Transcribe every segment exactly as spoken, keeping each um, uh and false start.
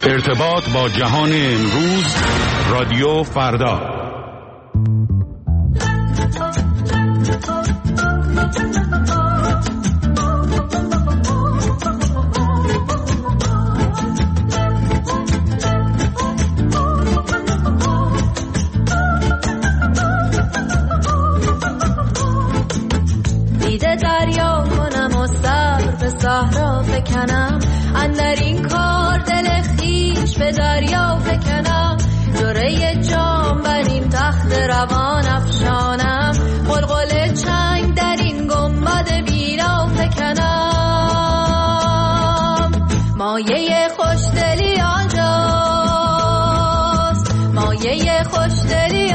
ارتباط با جهان امروز، رادیو فردا. دیده دریا کنم و سر به صحرا فکنم، اندر این کار دل خیش به دریا فکنم. جوره جام بر این تخت روان افشانم، قلقل چنگ در این گنبد بیرا فکنم. مایه خوشدلی آنجاست، مایه خوشدلی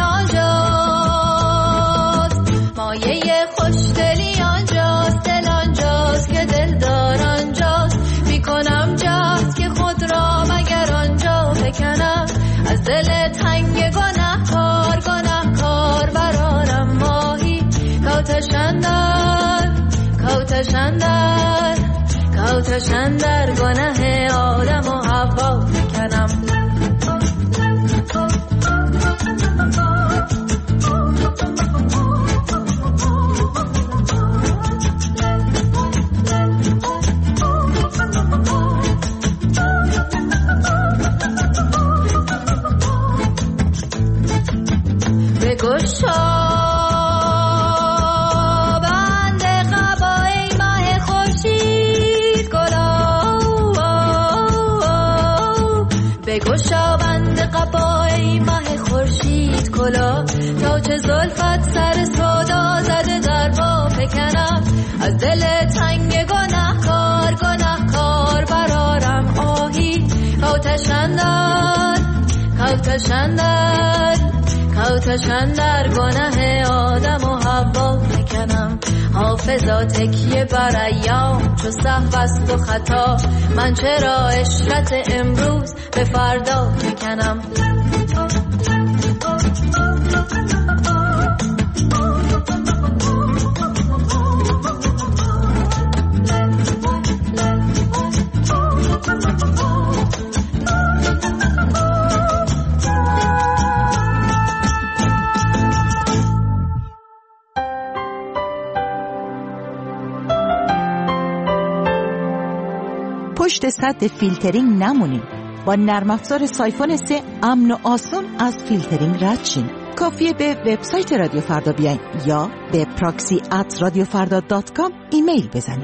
آنجاست، مایه خوشدلی آنجاست، دل آنجاست که دل دار آنجاست. میکنم جهد که خود را مگر آنجا بکنم، از دل تنگ گناهکار گناهکار برارم ماهی. کوتشندر کوتشندر کوتشندر گناه آدم و حوا بکنم. بگشا بند قبای ماه خورشید گلا، بگشا بند قبای ماه خورشید کلا، تا چه زلفت سر سودا زده در با فکنم. از دل تنگ گناهکار گناهکار برارم آهی. کوتشندر کوتشندر کوتشندر گناه آدم و حوا میکنم. حافظا تکیه بر ایام چو سهو است و خطا، من چرا عشرت امروز به فردا میکنم. پشت سد فیلترینگ نمونین. با نرم افزار سایفون سه امن و آسون از فیلترینگ رد شین. کافیه به وبسایت رادیو فردا بیاین یا به پراکسی ات رادیو فردا دات کام ایمیل بزنین.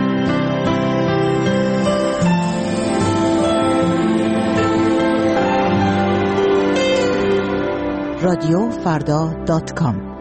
رادیو فردا دات کام.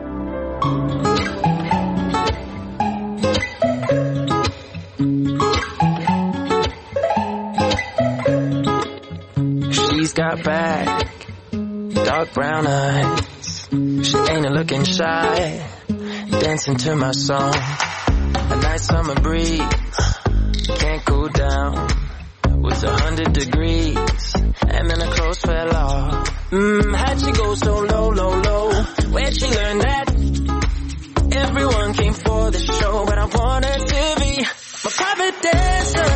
Got back, dark brown eyes. She ain't a looking shy, dancing to my song. A nice summer breeze, can't cool down. Was a hundred degrees, and then her clothes fell off. Mmm, how'd she go so low, low, low? Where'd she learn that? Everyone came for the show, but I wanted to be my private dancer.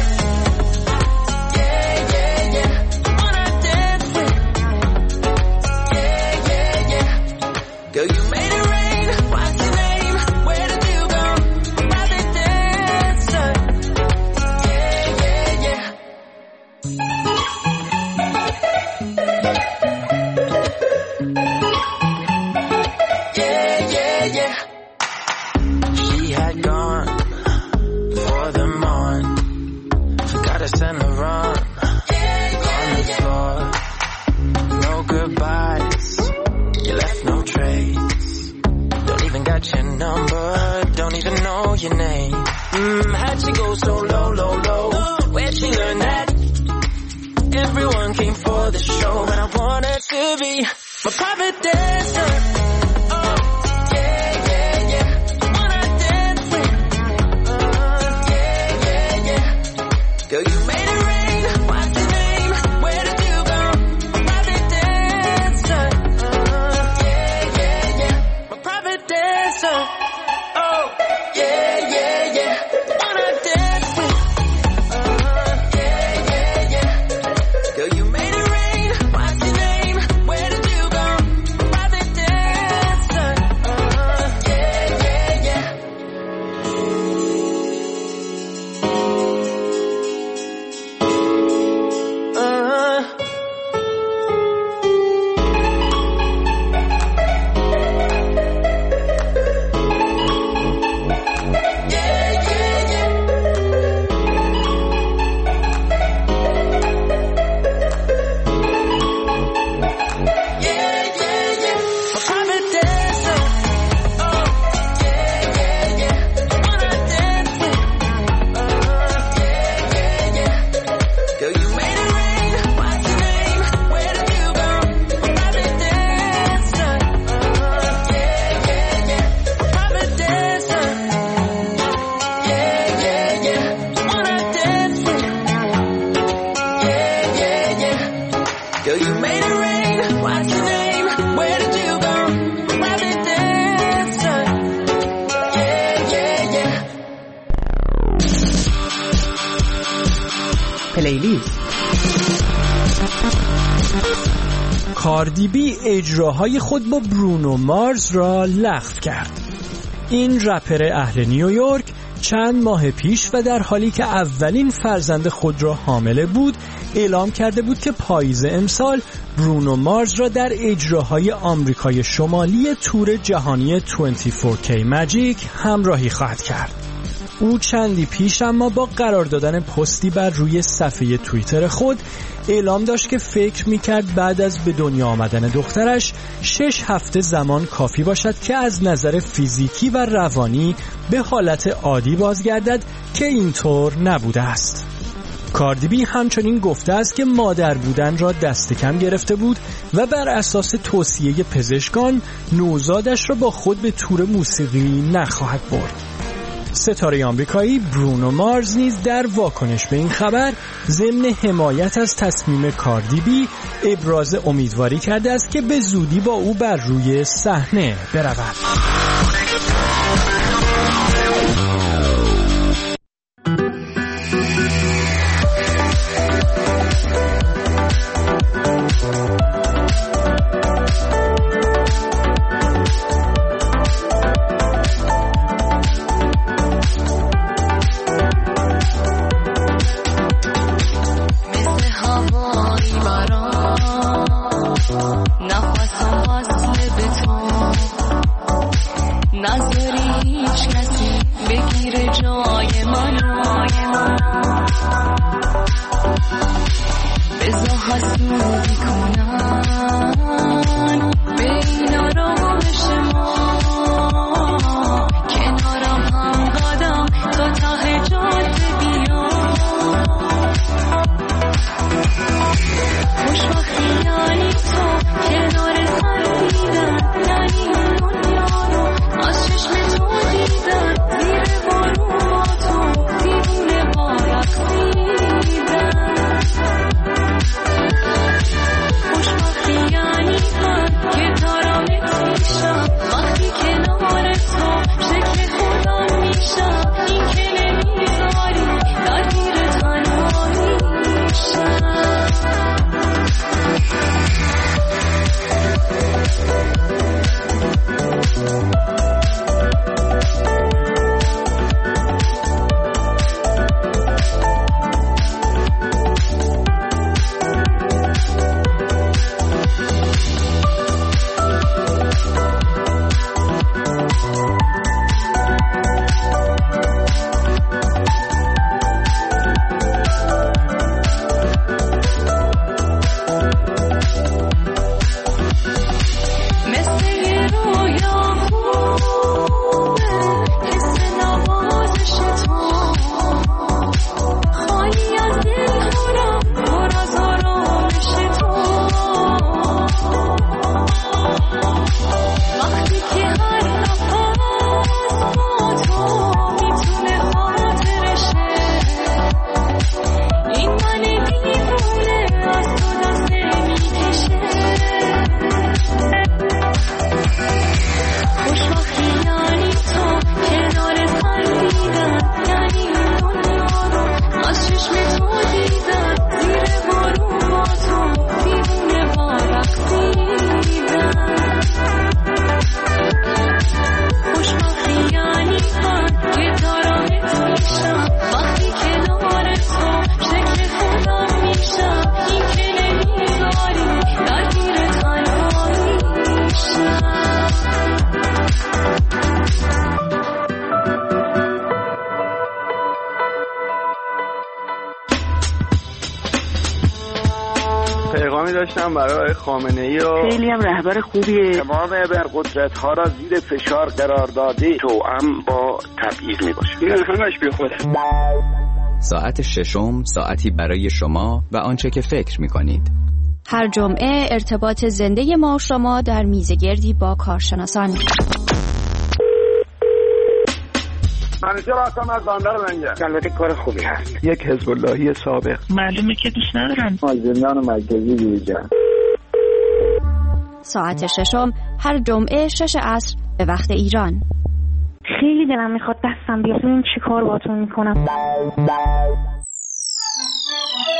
Girl, you made it rain. What's your name? Where did you go? Private dancer. Yeah, yeah, yeah. Yeah, yeah, yeah. She had gone for the morn. Forgot to send a run. Yeah, yeah, on the floor. No goodbyes. You left no trace. Don't even got your number. Don't even know your name. Mmm, how'd she go so low, low, low? Where'd she learn that? Everyone came for the show, but I wanted to be my private dancer. Oh, yeah, yeah, yeah. Wanna dance with? Uh, yeah, yeah, yeah. Girl, you made it rain. What's your name? Where did you go? My private dancer. Dancer. Oh, yeah, yeah, yeah. Wanna dance with? Uh-huh, yeah, yeah, yeah. Girl, you make پلیلیست. کاردی بی اجراهای خود با برونو مارز را لغو کرد. این رپر اهل نیویورک چند ماه پیش و در حالی که اولین فرزند خود را حامله بود اعلام کرده بود که پاییز امسال برونو مارز را در اجراهای آمریکای شمالی تور جهانی بیست و چهار کی ماجیک همراهی خواهد کرد. او چندی پیش اما با قرار دادن پستی بر روی صفحه توییتر خود اعلام داشت که فکر میکرد بعد از به دنیا آمدن دخترش شش هفته زمان کافی باشد که از نظر فیزیکی و روانی به حالت عادی بازگردد که اینطور نبوده است. کاردی بی همچنین گفته است که مادر بودن را دست کم گرفته بود و بر اساس توصیه پزشکان نوزادش را با خود به تور موسیقی نخواهد برد. ستاره آمریکایی برونو مارز نیز در واکنش به این خبر ضمن حمایت از تصمیم کاردی بی ابراز امیدواری کرده است که به زودی با او بر روی صحنه برود. داشتم برای خامنه‌ای و خیلی هم رهبر خوبیه. تمام ابرقدرت ها را زیر فشار قرار داده توأم با تبعیض میباشه. این همش بی خوده. ساعت ششم ساعتی برای شما و آنچه که فکر میکنید. هر جمعه ارتباط زنده ما و شما در میزگردی با کارشناسان. منیجر آسام از باندر منگه. البته کار خوبی هست. یک حزب اللهی سابق. معلومه که دوست ندارم. از زندان مرکزی بیرون. ساعت ششم هر جمعه شش عصر به وقت ایران. خیلی دلم میخواد دستم بیاد. این چی کار باتون میکنم؟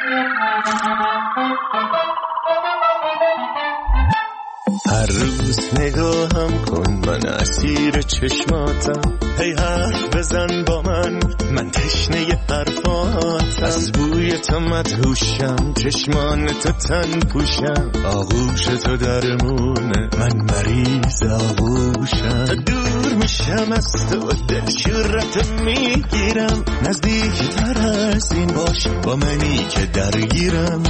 هر روز نگاهم کن، من اسیر چشماتم. هی حرف بزن با من، من تشنه حرفاتم. از بوی تو مدهوشم، چشمان تو تن پوشم. آغوش تو درمونه، من مریض آغوشم. دور میشم از تو، دل شورت میگیرم. نزدیک تر از این باش با منی که درگیرم.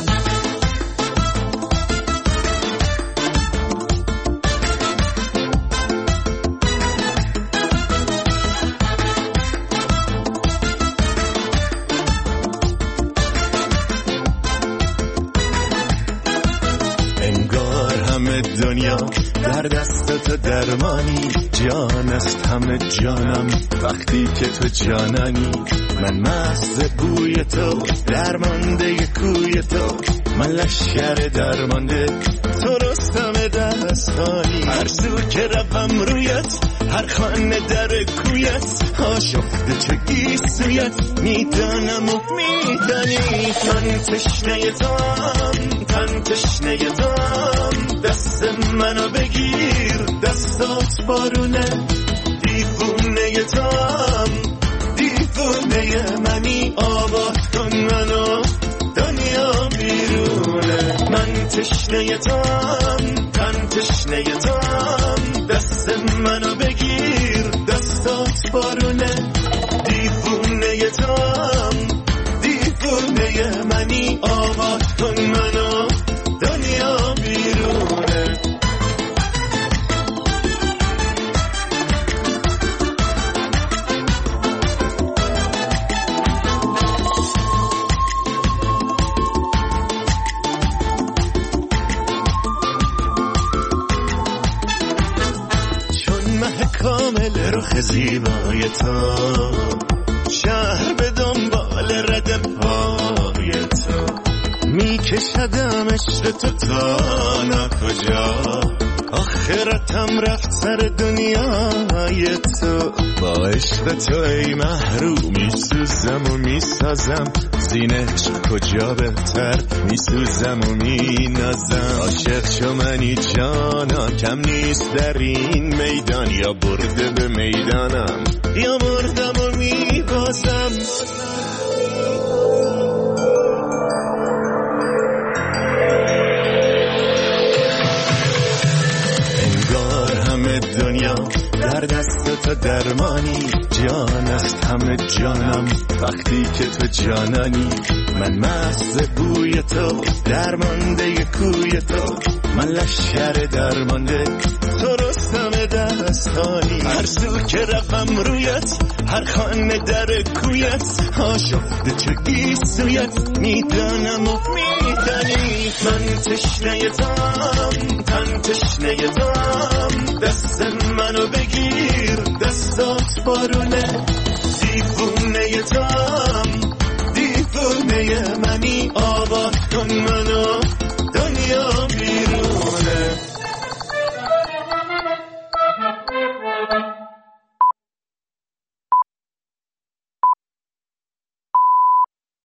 دنیا در دست تو درمانی، جان است همه جانم وقتی که تو جانانی. من مست بوی تو، درمانده کوی تو. من لشکر درمانده، تو رستم دستانی. هر سو که روم رویت، هر خانه در کویت. آشفته چه گیسویت، میدانم و میدانی. من تشنه تام، تن تشنه تام. دست منو بگیر، دستات بارونه. دیوونه تام، دیوونه منی. آباد کن منو، دنیا بیرونه. من تشنه تام، تن تشنه تام. دست منو بگیر، دستات بارونه. دیوونه تام، دیوونه منی. آباد کن منو، دنیا بیرونه. چون مه کامل رخ زیبای تو، شهر به دنبال رد پای تو. میکشدم عشق تو تا نکجا، آخرتم رفت سر دنیای تو. با عشق تو ای محروم میسوزم و میسازم. زین عشق کجا بهتر میسوزم و مینازم. عاشق شو منی جانا، کم نیست در این میدان. یا برده به میدانم، یا مردم و میبازم. دنیا در دست تو درمانی، جان است همه جانم وقتی که تو جانانی. من مست بوی تو، درمانده کوی تو. من لشکر درمانده، تو رستم دستانی. هر سو که روم رویت، هر خانه در کویت. آشفته چه گیسویت، میدانم و میدانی. من تشنه تام، تن تشنه تام. دست منو بگیر، دستات بارونه. دیوونه تام، دیوونه منی. آباد کن منو،